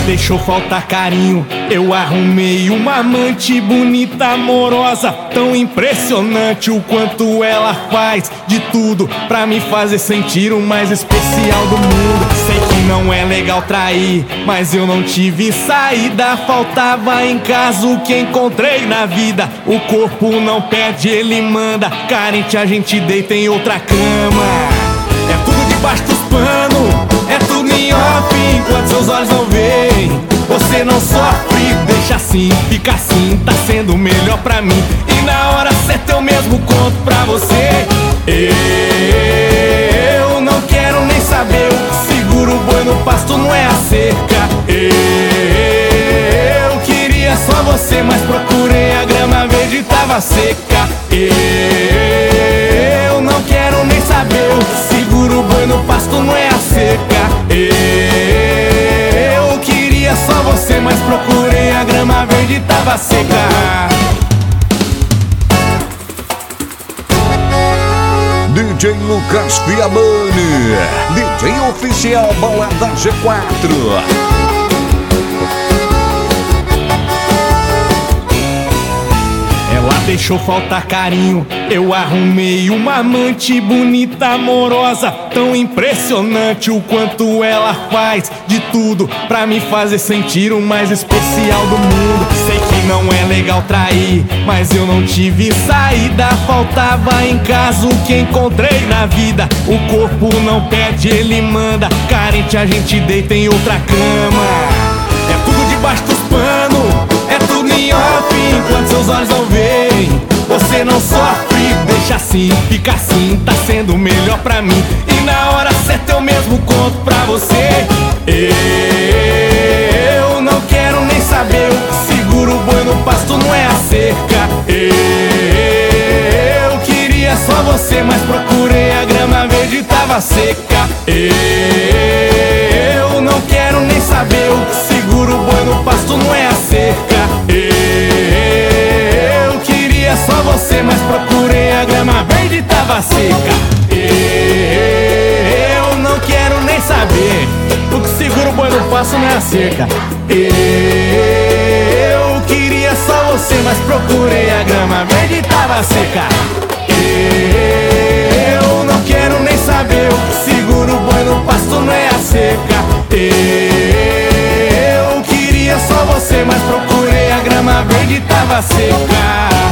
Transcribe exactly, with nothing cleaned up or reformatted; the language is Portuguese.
deixou faltar carinho. Eu arrumei uma amante bonita, amorosa, tão impressionante o quanto ela faz de tudo pra me fazer sentir o mais especial do mundo. Sei que não é legal trair, mas eu não tive saída. Faltava em casa o que encontrei na vida. O corpo não pede, ele manda. Carente a gente deita em outra cama. É tudo debaixo dos panos, é tudo em off, enquanto seus olhos não veem. Você não sofre, deixa assim, fica assim, tá sendo melhor pra mim. E na hora certa eu mesmo conto pra você. Eu não quero nem saber, seguro o boi no pasto, não é a cerca. Eu queria só você, mas procurei a grama verde, tava seca. Eu não quero nem saber, seguro o boi no pasto, não é a cerca. Eu queria só você, mas procurei a grama verde, tava seca. D J Lucas Fiamani, D J oficial Balada G quatro. Ela deixou faltar carinho. Eu arrumei uma amante bonita, amorosa, tão impressionante o quanto ela faz de tudo pra me fazer sentir o mais especial do mundo. Sei que não é legal trair, mas eu não tive saída. Faltava em casa o que encontrei na vida. O corpo não pede, ele manda. Carente a gente deita em outra cama. É tudo debaixo dos panos, é tudo em off, enquanto seus olhos não veem. Você não sofre, deixa assim, fica assim, tá sendo melhor pra mim. E na hora certa eu mesmo conto pra você. Eu não quero nem saber, seguro o boi no pasto, não é a cerca. Eu queria só você, mas procurei a grama verde, tava seca. Eu não quero nem saber, seguro o boi no pasto, não é a cerca. Eu queria só você, mas procurei a grama verde, tava seca. Eu não quero nem saber, o que segura o boi no pasto não é a cerca. Eu queria só você, mas procurei a grama verde, tava seca. Eu não quero nem saber, o que segura o boi no pasto não é a cerca. Eu queria só você, mas procurei a grama verde, tava seca.